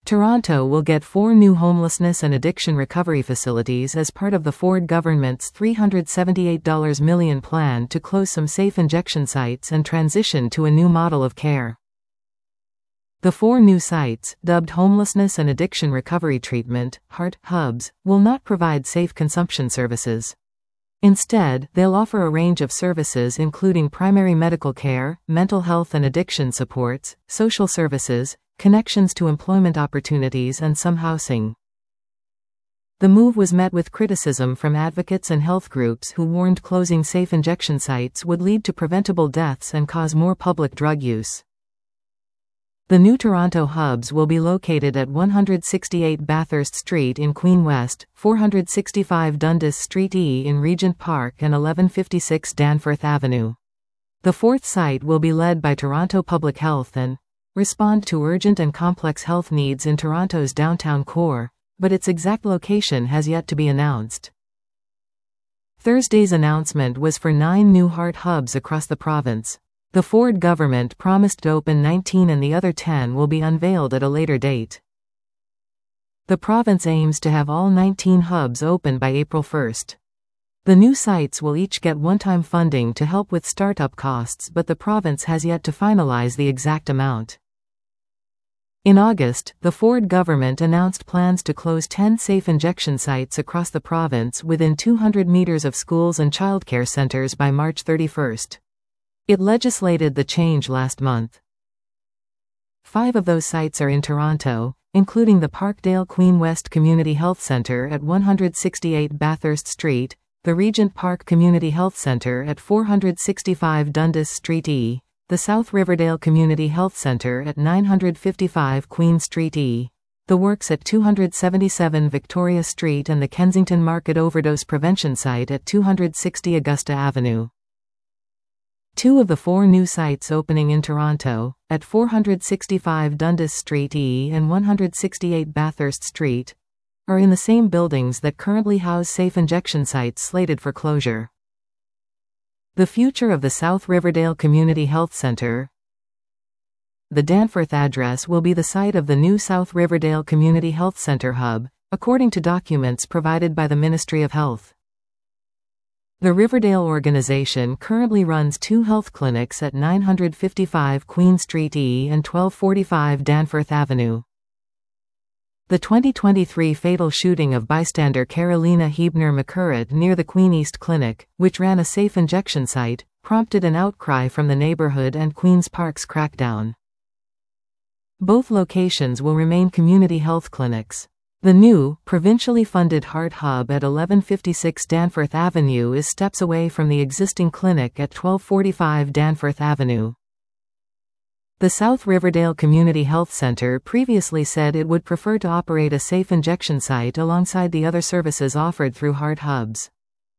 Toronto will get 4 new homelessness and addiction recovery facilities as part of the Ford government's $378 million plan to close some safe injection sites and transition to a new model of care. The 4 new sites, dubbed Homelessness and Addiction Recovery Treatment (HART) hubs, will not provide safe consumption services. Instead, they'll offer a range of services including primary medical care, mental health and addiction supports, social services, connections to employment opportunities and some housing. The move was met with criticism from advocates and health groups who warned closing safe injection sites would lead to preventable deaths and cause more public drug use. The new Toronto hubs will be located at 168 Bathurst Street in Queen West, 465 Dundas Street E in Regent Park and 1156 Danforth Avenue. The 4th site will be led by Toronto Public Health and respond to urgent and complex health needs in Toronto's downtown core, but its exact location has yet to be announced. Thursday's announcement was for 9 new HART hubs across the province. The Ford government promised to open 19 and the other 10 will be unveiled at a later date. The province aims to have all 19 hubs open by April 1st. The new sites will each get one-time funding to help with startup costs, but the province has yet to finalize the exact amount. In August, the Ford government announced plans to close 10 safe injection sites across the province within 200 meters of schools and childcare centers by March 31st. It legislated the change last month. 5 of those sites are in Toronto, including the Parkdale Queen West Community Health Centre at 168 Bathurst Street, the Regent Park Community Health Centre at 465 Dundas Street E, the South Riverdale Community Health Centre at 955 Queen Street E, the Works at 277 Victoria Street and the Kensington Market Overdose Prevention Site at 260 Augusta Avenue. 2 of the 4 new sites opening in Toronto, at 465 Dundas Street E and 168 Bathurst Street, are in the same buildings that currently house safe injection sites slated for closure. The future of the South Riverdale Community Health Centre. The Danforth address will be the site of the new South Riverdale Community Health Centre hub, according to documents provided by the Ministry of Health. The Riverdale organization currently runs 2 health clinics at 955 Queen Street E and 1245 Danforth Avenue. The 2023 fatal shooting of bystander Carolina Hebner-McCurrett near the Queen East Clinic, which ran a safe injection site, prompted an outcry from the neighborhood and Queen's Park's crackdown. Both locations will remain community health clinics. The new, provincially funded HART hub at 1156 Danforth Avenue is steps away from the existing clinic at 1245 Danforth Avenue. The South Riverdale Community Health Centre previously said it would prefer to operate a safe injection site alongside the other services offered through HART hubs.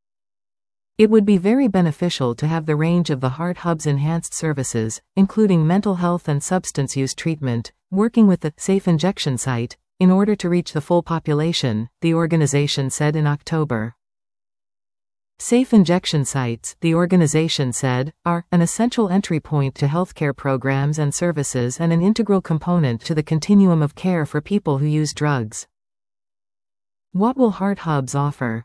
It would be very beneficial to have the range of the HART hub's enhanced services, including mental health and substance use treatment, working with the safe injection site, in order to reach the full population, the organization said in October. Safe injection sites, the organization said, are an essential entry point to healthcare programs and services and an integral component to the continuum of care for people who use drugs. What will HART hubs offer?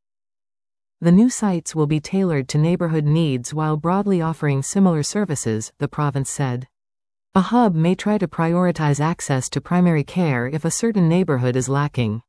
The new sites will be tailored to neighborhood needs while broadly offering similar services, the province said. A hub may try to prioritize access to primary care if a certain neighborhood is lacking.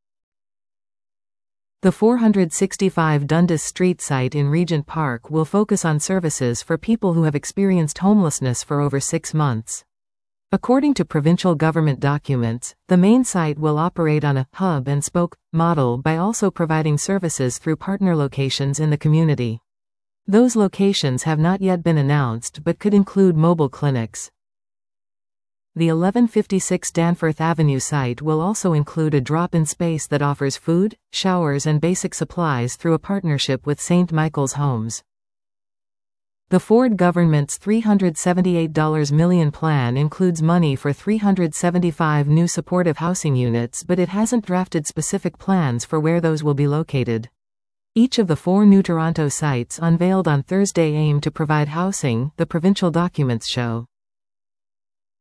The 465 Dundas Street site in Regent Park will focus on services for people who have experienced homelessness for over 6 months. According to provincial government documents, the main site will operate on a hub-and-spoke model by also providing services through partner locations in the community. Those locations have not yet been announced but could include mobile clinics. The 1156 Danforth Avenue site will also include a drop-in space that offers food, showers and basic supplies through a partnership with St. Michael's Homes. The Ford government's $378 million plan includes money for 375 new supportive housing units, but it hasn't drafted specific plans for where those will be located. Each of the 4 new Toronto sites unveiled on Thursday aim to provide housing, the provincial documents show.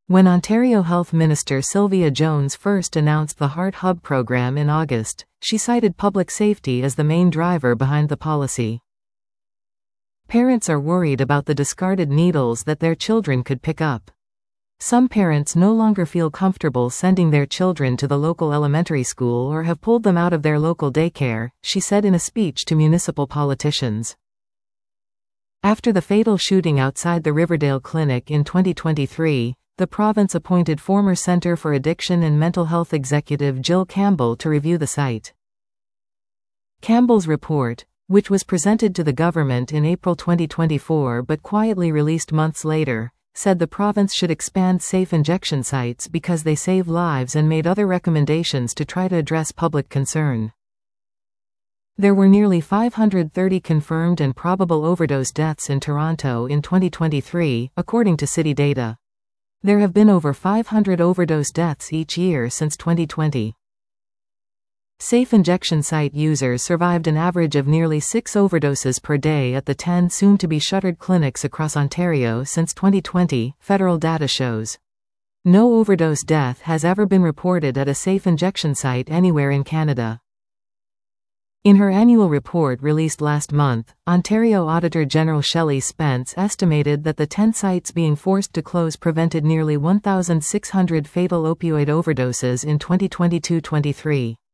When Ontario Health Minister Sylvia Jones first announced the Heart Hub program in August, she cited public safety as the main driver behind the policy. Parents are worried about the discarded needles that their children could pick up. Some parents no longer feel comfortable sending their children to the local elementary school or have pulled them out of their local daycare, she said in a speech to municipal politicians. After the fatal shooting outside the Riverdale Clinic in 2023, the province appointed former Centre for Addiction and Mental Health executive Jill Campbell to review the site. Campbell's report, which was presented to the government in April 2024 but quietly released months later, said the province should expand safe injection sites because they save lives and made other recommendations to try to address public concern. There were nearly 530 confirmed and probable overdose deaths in Toronto in 2023, according to city data. There have been over 500 overdose deaths each year since 2020. Safe injection site users survived an average of nearly 6 overdoses per day at the 10 soon-to-be shuttered clinics across Ontario since 2020, federal data shows. No overdose death has ever been reported at a safe injection site anywhere in Canada. In her annual report released last month, Ontario Auditor General Shelley Spence estimated that the 10 sites being forced to close prevented nearly 1,600 fatal opioid overdoses in 2022-23.